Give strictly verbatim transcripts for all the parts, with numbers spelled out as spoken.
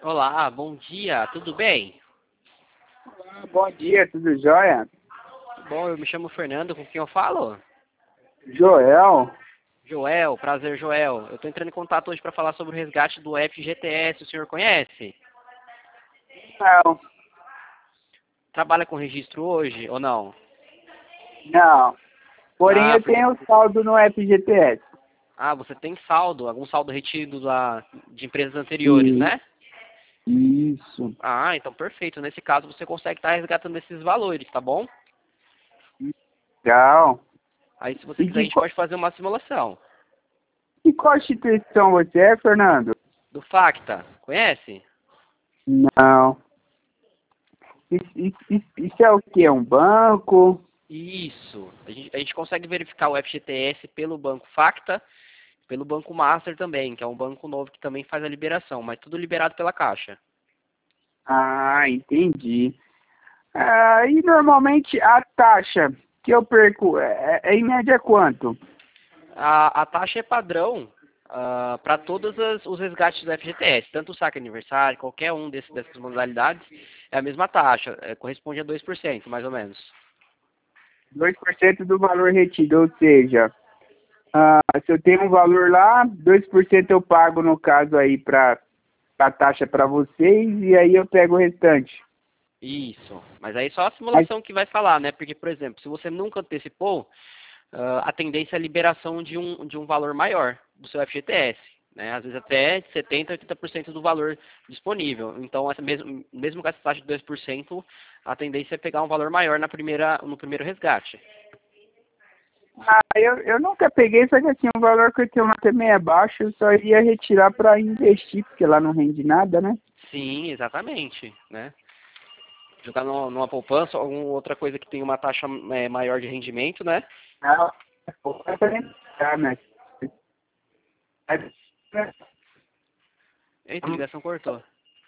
Olá, bom dia, tudo bem? Bom dia, tudo jóia? Bom, eu me chamo Fernando, com quem eu falo? Joel? Joel, prazer, Joel. Eu estou entrando em contato hoje para falar sobre o resgate do F G T S, o senhor conhece? Não, Trabalha com registro hoje ou não? não. Porém, Ah, eu porque... tenho saldo no F G T S. ah, você tem saldo, algum saldo retido da... de empresas anteriores, E né? isso. Ah, então perfeito. Nesse caso você consegue estar resgatando esses valores, tá bom? Legal. Aí se você E quiser a de, gente qual- pode fazer uma simulação. de qual instituição você é, Fernando? Do Facta, conhece? Não. Isso, isso, isso- isso é o quê? Um banco? Isso. A gente, a gente consegue verificar o F G T S pelo banco Facta, pelo banco Master também, que é um banco novo que também faz a liberação, mas tudo liberado pela Caixa. Ah, entendi. Ah, e normalmente a taxa que eu perco é, é em média quanto? A, a taxa é padrão para todos as- os resgates do F G T S, tanto o saque aniversário, qualquer um desses, dessas modalidades, é a mesma taxa, é, corresponde a dois por cento, mais ou menos. Dois por cento do valor retido, ou seja, ah, se eu tenho um valor lá, dois por cento eu pago, no caso aí, para a taxa para vocês, e aí eu pego o restante. Isso, mas aí só a Mas, simulação que vai falar, né? Porque, por exemplo, se você nunca antecipou, ah, a tendência é a liberação de um, de um valor maior do seu F G T S, né? Às vezes até setenta, oitenta por cento do valor disponível. Então, essa mesmo, mesmo com essa taxa de dois por cento, a tendência é pegar um valor maior na primeira, no primeiro resgate. ah, eu, eu nunca peguei, só que assim, o valor que eu tenho lá também é baixo, eu só iria retirar para investir, porque lá não rende nada, né? Sim, exatamente, né? Jogar numa, numa poupança ou alguma outra coisa que tenha uma taxa é, maior de rendimento, né? Não, é para entrar, né? Eita, a ligação cortou.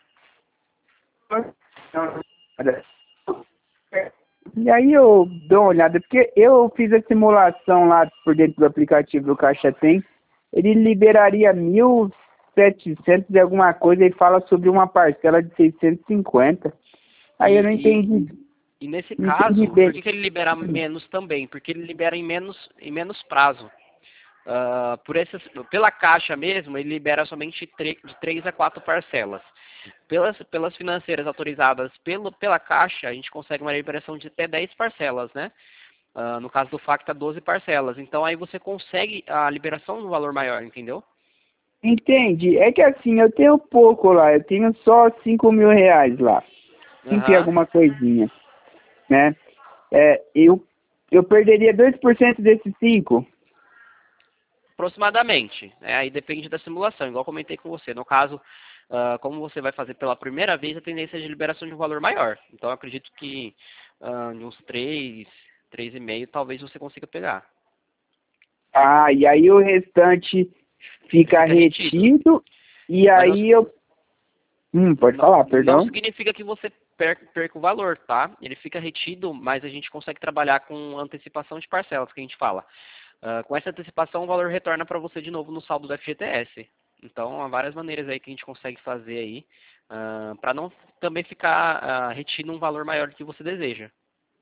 E aí eu dou uma olhada, porque eu fiz a simulação lá por dentro do aplicativo do Caixa Tem, ele liberaria mil setecentos e alguma coisa e fala sobre uma parcela de seiscentos e cinquenta. Aí eu não E, entendi, E nesse não entendi caso, por bem. que, que ele libera menos também? Porque ele libera em menos, em menos prazo. Ah, por essas, pela Caixa mesmo, ele libera somente tre- de três a quatro parcelas. Pelas, pelas financeiras autorizadas pelo, pela Caixa, a gente consegue uma liberação de até dez parcelas, né? Ah, no caso do Facta, doze parcelas. Então aí você consegue a liberação no valor maior, entendeu? Entendi. É que assim, eu tenho pouco lá, eu tenho só cinco mil reais lá. Cinco e Aham. alguma coisinha, né? É, eu, eu perderia dois por cento desses cinco. Aproximadamente, né? Aí depende da simulação, igual comentei com você. No caso, ah, como você vai fazer pela primeira vez, a tendência é de liberação de um valor maior. Então, eu acredito que ah, de uns três, três e meio, talvez você consiga pegar. Ah, e aí o restante Ele fica fica retido. retido, e Mas não, aí eu... Hum, pode não, falar, não perdão. significa que você perca, perca o valor, tá? Ele fica retido, mas a gente consegue trabalhar com antecipação de parcelas, que a gente fala. Ah, com essa antecipação, o valor retorna para você de novo no saldo do F G T S. Então, há várias maneiras aí que a gente consegue fazer aí, para não também ficar ah, retido um valor maior do que você deseja.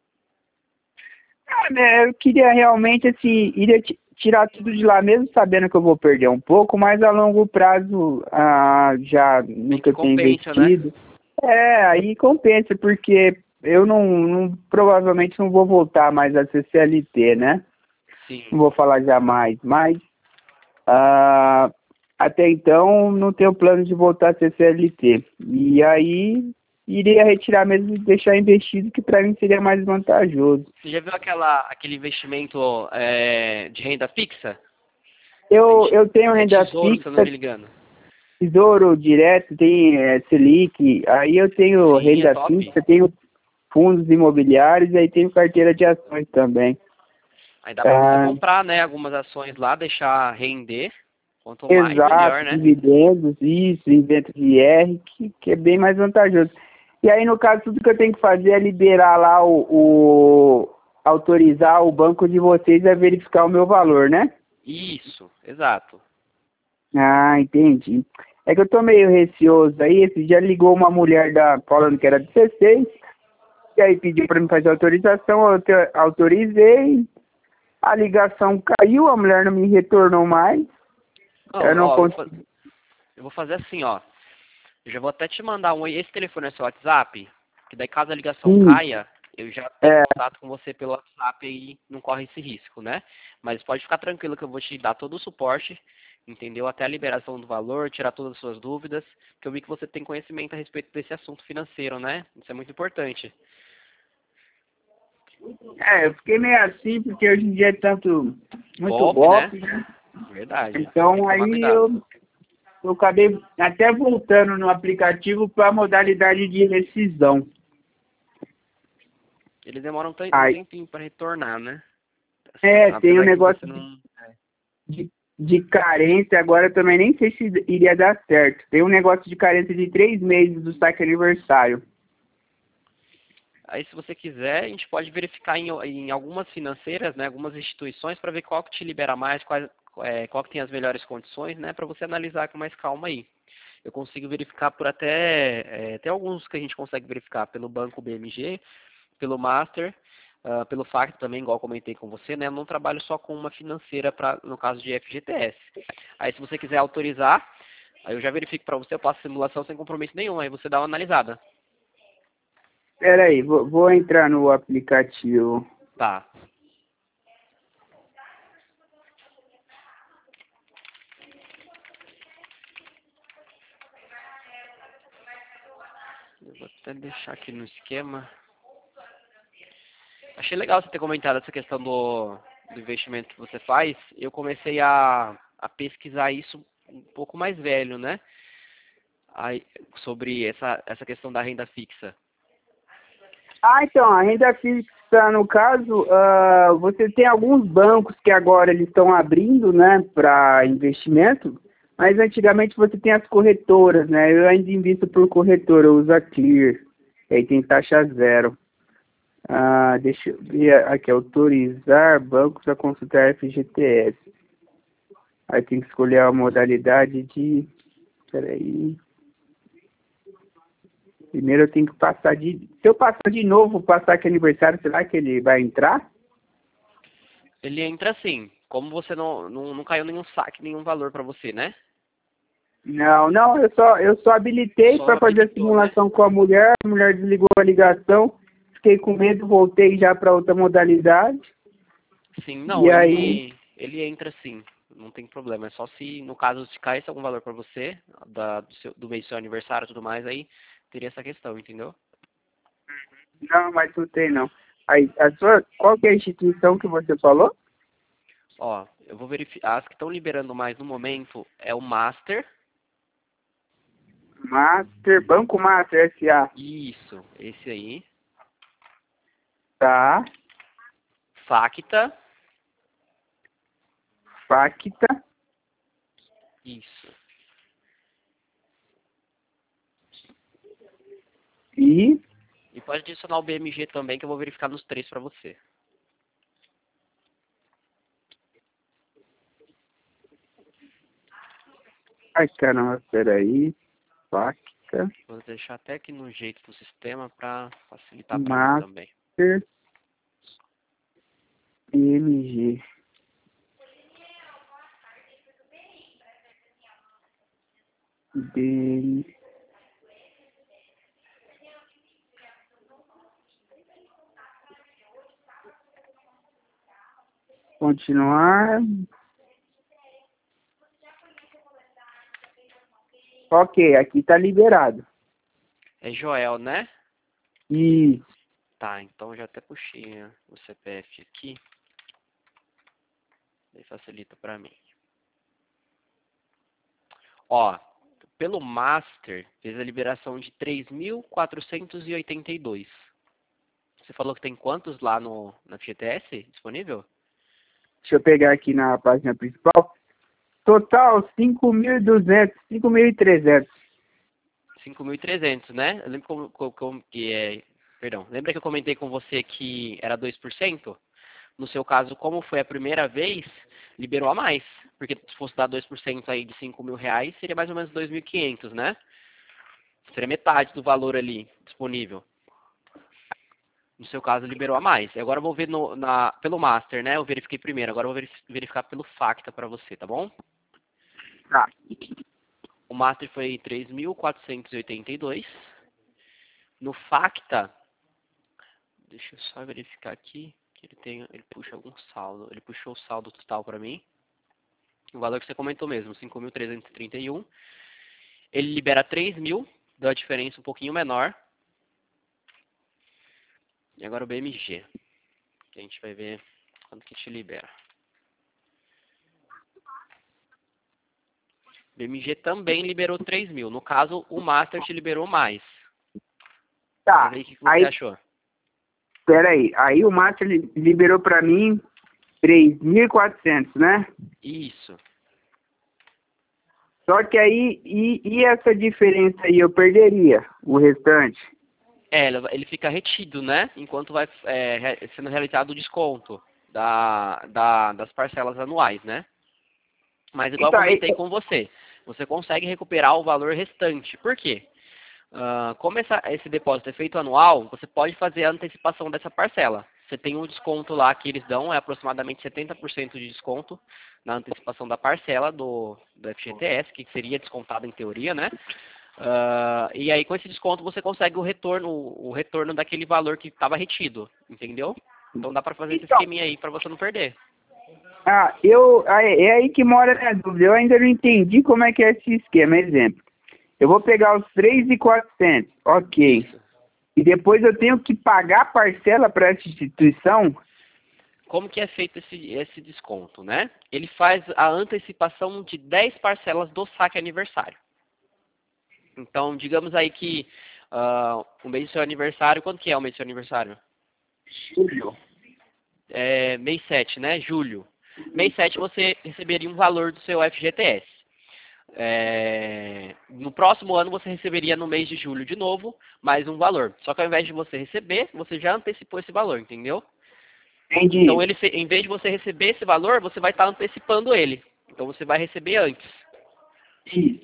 Ah, né, eu queria realmente, assim, iria ti- tirar tudo de lá mesmo, sabendo que eu vou perder um pouco, mas a longo prazo, ah, já no Tem que que eu tenho compensa, né? investido, é, aí compensa, porque eu não, não- provavelmente não vou voltar mais a ser C L T, né? Sim. Não vou falar jamais, mas ah, até então não tenho plano de voltar a ser C L T. E aí iria retirar mesmo e deixar investido, que para mim seria mais vantajoso. Você já viu aquela, aquele investimento é, de renda fixa? É, Eu, de- eu tenho é renda tesouro, se eu não fixa, me engano. tesouro direto, tem é, Selic, aí eu tenho Sim, é renda top. fixa, tenho fundos imobiliários, aí tenho carteira de ações também. Aí dá para você Ah, comprar, né, algumas ações lá, deixar render. Quanto mais, exato, melhor, né? dividendos, isso, isento de I R, que, que é bem mais vantajoso. E aí, no caso, tudo que eu tenho que fazer é liberar lá o, o autorizar o banco de vocês a verificar o meu valor, né? Isso, exato. Ah, entendi. É que eu tô meio receoso aí. Esse dia ligou uma mulher da, falando que era dezesseis. E aí pediu para me fazer autorização. Eu te, autorizei. A ligação caiu. A mulher não me retornou mais. Não, Eu não ó, eu vou, fa- consegui. eu vou fazer assim, ó. Eu já vou até te mandar um. Esse telefone é seu WhatsApp? Que daí caso a ligação Sim. caia, eu já tenho É, contato com você pelo WhatsApp e não corre esse risco, né? Mas pode ficar tranquilo que eu vou te dar todo o suporte, entendeu? Até a liberação do valor, tirar todas as suas dúvidas, que eu vi que você tem conhecimento a respeito desse assunto financeiro, né? Isso é muito importante. é, eu fiquei meio assim porque hoje em dia é tanto, muito Golpe, né? golpe, né? Verdade. Tem Então que tomar aí cuidado. eu, eu acabei até voltando no aplicativo para a modalidade de rescisão. Eles demoram um tem- um Aí, tempinho para retornar, né? Assim, é, tem um apesar que negócio você não. de, de carência, agora eu também nem sei se iria dar certo. Tem um negócio de carência de três meses do saque aniversário. Aí, se você quiser, a gente pode verificar em, em algumas financeiras, né, algumas instituições, para ver qual que te libera mais, qual, é, qual que tem as melhores condições, né, para você analisar com mais calma aí. Eu consigo verificar por até, é, tem alguns que a gente consegue verificar pelo Banco B M G, pelo Master, ah, pelo Facto também, igual eu comentei com você, né, eu não trabalho só com uma financeira, pra, no caso de F G T S. Aí, se você quiser autorizar, aí eu já verifico para você, eu passo a simulação sem compromisso nenhum, aí você dá uma analisada. Espera aí, vou, vou entrar no aplicativo. Tá. Eu vou até deixar aqui no esquema. Achei legal você ter comentado essa questão do, do investimento que você faz. Eu comecei a, a pesquisar isso um pouco mais velho, né? Aí, sobre essa, essa questão da renda fixa. Ah, então, a renda fixa, no caso, ah, você tem alguns bancos que agora eles estão abrindo, né, para investimento, mas antigamente você tem as corretoras, né? Eu ainda invisto por corretora, eu uso a Clear, aí tem taxa zero. Ah, deixa eu ver aqui, autorizar bancos a consultar F G T S. Aí tem que escolher a modalidade de... Peraí. Primeiro eu tenho que passar de... Se eu passar de novo, passar aqui aniversário, será que ele vai entrar? Ele entra assim, como você não, não, não caiu nenhum saque, nenhum valor para você, né? Não, não, eu só, eu só habilitei Só para fazer a habilitou, né? simulação com a mulher, a mulher desligou a ligação, fiquei com medo, voltei já para outra modalidade, Sim, e não, aí... ele, ele entra sim, não tem problema. É só se, no caso, se caísse algum valor para você, da, do, seu, do mês do seu aniversário e tudo mais, aí teria essa questão, entendeu? Não, mas não tem não. Aí, a sua, qual que é a instituição que você falou? Ó, eu vou verificar. As que estão liberando mais no momento é o Master. Master, Banco Master S A. Isso, esse aí. Tá, Facta. Facta, Isso. e... E pode adicionar o B M G também, que eu vou verificar nos três para você. Ai, caramba, peraí. Facta, Vou deixar até aqui no jeito do sistema para facilitar para mim Master, também. M G. B... Continuar. Ok, aqui tá liberado. É Joel, né? E Tá, então já até puxei, né, o C P F aqui. Aí facilita para mim. Ó, pelo Master, fez a liberação de três mil quatrocentos e oitenta e dois. Você falou que tem quantos lá no, na F G T S disponível? deixa eu pegar aqui na página principal. Total cinco mil e duzentos, cinco mil e trezentos. cinco mil e trezentos, né? Eu lembro como, como, como que é... Perdão, lembra que eu comentei com você que era dois por cento? No seu caso, como foi a primeira vez, liberou a mais. Porque se fosse dar dois por cento aí de cinco mil reais, seria mais ou menos dois mil e quinhentos, né? Seria metade do valor ali disponível. No seu caso, liberou a mais. E agora eu vou ver no, na, pelo Master, né? Eu verifiquei primeiro. Agora eu vou verificar pelo Facta para você, tá bom? Tá. O Master foi três mil quatrocentos e oitenta e dois. No Facta, deixa eu só verificar aqui, que ele tem, ele puxa algum saldo. Ele puxou o saldo total para mim. O valor que você comentou mesmo, cinco mil trezentos e trinta e um. Ele libera três mil, dá a diferença um pouquinho menor. E agora o B M G, que a gente vai ver quanto que te libera. O B M G também liberou três mil. No caso, o Master te liberou mais. Tá. Mas aí, o que você aí, achou? Pera aí. Aí o Master li- liberou pra mim três mil e quatrocentos, né? Isso. Só que aí, e, e essa diferença aí eu perderia o restante? É, ele ele fica retido, né? Enquanto vai é, re- sendo realizado o desconto da, da, das parcelas anuais, né? Mas igual eu Então, aí, comentei com você, você consegue recuperar o valor restante. Por quê? Ah, como essa, esse depósito é feito anual, você pode fazer a antecipação dessa parcela. Você tem um desconto lá que eles dão, é aproximadamente setenta por cento de desconto na antecipação da parcela do, do F G T S, que seria descontado em teoria, né? Ah, e aí com esse desconto você consegue o retorno, o retorno daquele valor que estava retido, entendeu? Então dá para fazer esse Então, esqueminha aí para você não perder. ah, eu, aí- é aí que mora a minha dúvida. Eu ainda não entendi como é que é esse esquema. Exemplo, eu vou pegar os três mil e quatrocentos, ok. Isso. E depois eu tenho que pagar a parcela para essa instituição? Como que é feito esse, esse desconto, né? Ele faz a antecipação de dez parcelas do saque aniversário. Então, digamos aí que ah, o mês do seu aniversário, quando que é o mês do seu aniversário? Julho. É, mês sete, né? Julho. Mês sete você receberia um valor do seu F G T S. É, no próximo ano você receberia no mês de julho de novo mais um valor. Só que ao invés de você receber, você já antecipou esse valor, entendeu? Entendi. Então, ele, em vez de você receber esse valor, você vai estar antecipando ele. Então, você vai receber antes. Isso.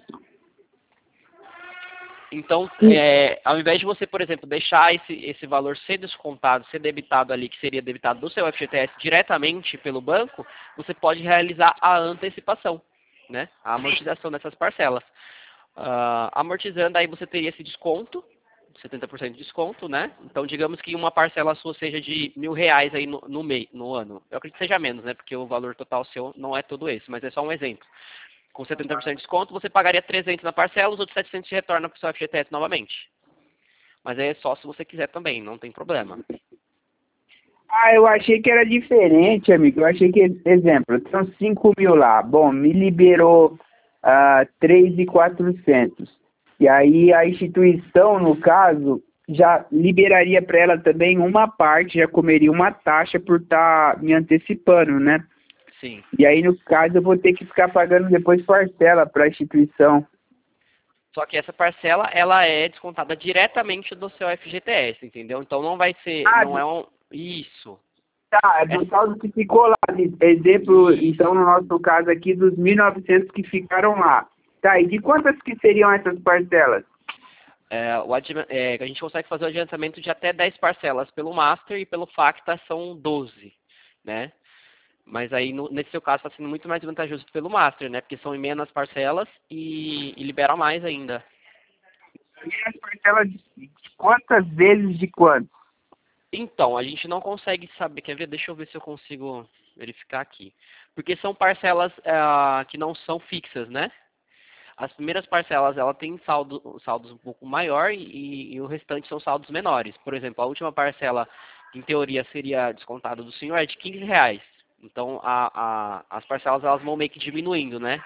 Então, é, ao invés de você, por exemplo, deixar esse, esse valor ser descontado, ser debitado ali, que seria debitado do seu F G T S diretamente pelo banco, você pode realizar a antecipação, né? A amortização dessas parcelas. Ah, amortizando, aí você teria esse desconto, setenta por cento de desconto, né? Então, digamos que uma parcela sua seja de mil reais aí no, no mês, no ano. Eu acredito que seja menos, né? Porque o valor total seu não é todo esse, mas é só um exemplo. Com setenta por cento de desconto, você pagaria trezentos na parcela, os outros setecentos se retornam para o seu F G T S novamente. Mas é só se você quiser também, não tem problema. Ah, eu achei que era diferente, amigo. Eu achei que, exemplo, eu tenho cinco mil lá. Bom, me liberou ah, três mil e quatrocentos. E aí a instituição, no caso, já liberaria para ela também uma parte, já comeria uma taxa por estar me antecipando, né? Sim. E aí, no caso, eu vou ter que ficar pagando depois parcela para a instituição. Só que essa parcela, ela é descontada diretamente do seu F G T S, entendeu? Então não vai ser, Ah, não é um... Isso. tá, é do Essa- saldo que ficou lá. Exemplo, Isso. então, no nosso caso aqui, dos mil e novecentos que ficaram lá. Tá, e de quantas que seriam essas parcelas? É, o adima- é, a gente consegue fazer o adiantamento de até dez parcelas pelo Master e pelo Facta são doze, né? Mas aí, no, nesse seu caso, está sendo muito mais vantajoso pelo Master, né? Porque são em menos parcelas e, e libera mais ainda. E as parcelas de de quantas vezes de quanto? Então, a gente não consegue saber. Quer ver? Deixa eu ver se eu consigo verificar aqui. Porque são parcelas ah, que não são fixas, né? As primeiras parcelas, ela tem saldo, saldos um pouco maior e, e o restante são saldos menores. Por exemplo, a última parcela, em teoria, seria descontada do senhor, é de quinze reais. Então, a, a, as parcelas elas vão meio que diminuindo, né?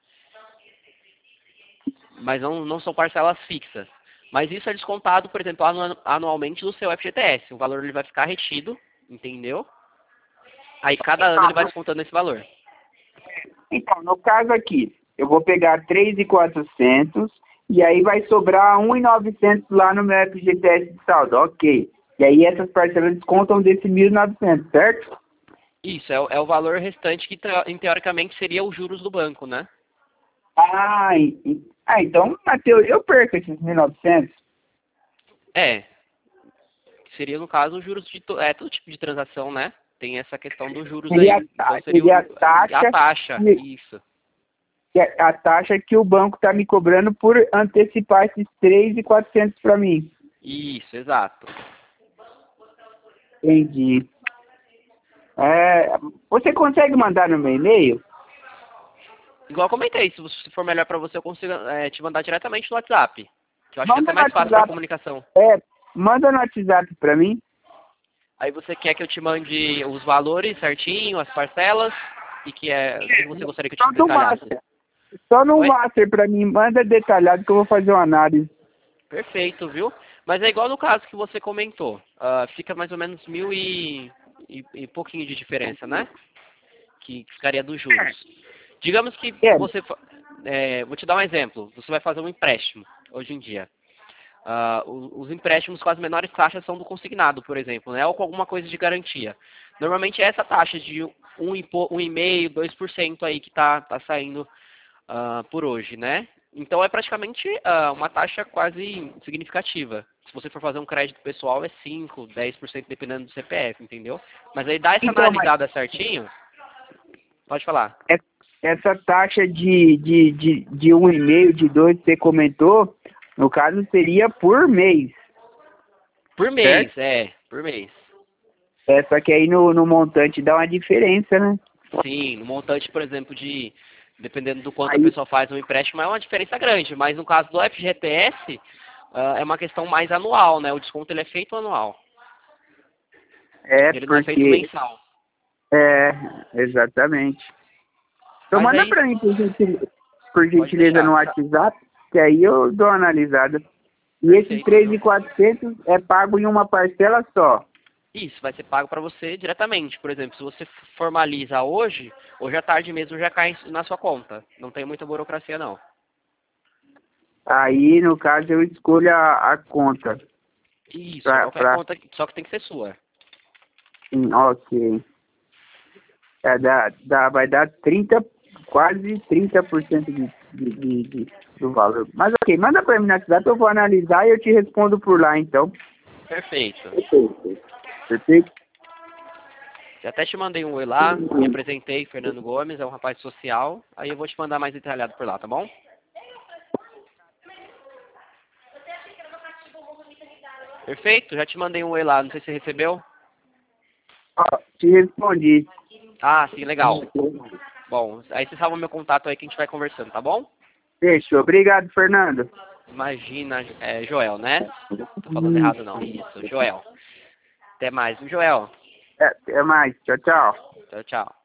Mas não, não são parcelas fixas. Mas isso é descontado, por exemplo, anu- anualmente do seu F G T S. O valor ele vai ficar retido, entendeu? Aí cada ano ele vai descontando esse valor. Então, no caso aqui, eu vou pegar três mil e quatrocentos e aí vai sobrar um mil e novecentos lá no meu F G T S de saldo, ok. E aí essas parcelas descontam desse mil e novecentos, certo? Isso, é, o- é o valor restante que, teo- em, teoricamente, seria os juros do banco, né? Ah, e- e- ah então, Matheus, eu perco esses mil e novecentos. É, seria, no caso, os juros de to- é, todo tipo de transação, né? Tem essa questão dos juros Seria, aí. a Então, ta- seria seria a o- a taxa, taxa, que, isso. que a a taxa que o banco está me cobrando por antecipar esses três mil e quatrocentos para mim. Isso, exato. Entendi. É, você consegue mandar no meu e-mail? Igual eu comentei, se você- se for melhor para você, eu consigo é, te mandar diretamente no WhatsApp. Que eu acho que é Manda até no mais fácil para WhatsApp. comunicação. É, manda no WhatsApp para mim. Aí você quer que eu te mande os valores certinho, as parcelas, e que é o que você gostaria que eu Só te no detalhasse? Master. Só no Oi? Master para mim. Manda detalhado que eu vou fazer uma análise. Perfeito, viu? Mas é igual no caso que você comentou. Ah, fica mais ou menos mil e, e, e pouquinho de diferença, né? Que ficaria dos juros. Digamos que É, você... fa- é, vou te dar um exemplo. Você vai fazer um empréstimo, hoje em dia. Ah, o- os empréstimos com as menores taxas são do consignado, por exemplo, né? Ou com alguma coisa de garantia. Normalmente é essa taxa de um e po- um vírgula cinco, dois por cento aí que está tá saindo ah, por hoje, né? Então é praticamente ah, uma taxa quase significativa. Se você for fazer um crédito pessoal é cinco, dez por cento dependendo do C P F, entendeu? Mas aí dá essa então, mas analisada certinho, pode falar. é- essa taxa de, de, de, de um e meio, de dois que você comentou, no caso seria por mês, Por mês, certo? é, por mês. É, só que aí no, no montante dá uma diferença, né? Sim, no montante, por exemplo, de dependendo do quanto a Aí, pessoa faz um empréstimo, é uma diferença grande. Mas no caso do F G T S, ah, é uma questão mais anual, né? O desconto ele é feito anual. é Ele não é feito porque... mensal. É, exatamente. Então Mas manda aí, pra mim, por gentileza, por pode gentileza no deixar. WhatsApp, que aí eu dou uma analisada. E esses Perfeito, três mil viu? e quatrocentos é pago em uma parcela só. Isso, vai ser pago para você diretamente. Por exemplo, se você formaliza hoje, hoje à tarde mesmo já cai na sua conta. Não tem muita burocracia, não. Aí, no caso, eu escolho a, a conta. Isso, é Pra, qualquer pra, conta, só que tem que ser sua. sim, ok. É, dá, dá, vai dar trinta, quase trinta por cento de, de, de, de- do valor. Mas ok, manda pra mim no WhatsApp, eu vou analisar e eu te respondo por lá, então. Perfeito. Perfeito? Já até te mandei um oi lá, me apresentei, Fernando Gomes, é um rapaz social. Aí eu vou te mandar mais detalhado por lá, tá bom? Perfeito, já te mandei um oi lá, não sei se você recebeu. Ó, te respondi. Ah, sim, legal. Bom, aí você salva meu contato aí que a gente vai conversando, tá bom? Fechou. Obrigado, Fernando. Imagina, é Joel, né? Tô falando errado não, isso, Joel. Até mais, viu, Joel? É, até mais. Tchau, tchau. Tchau, tchau.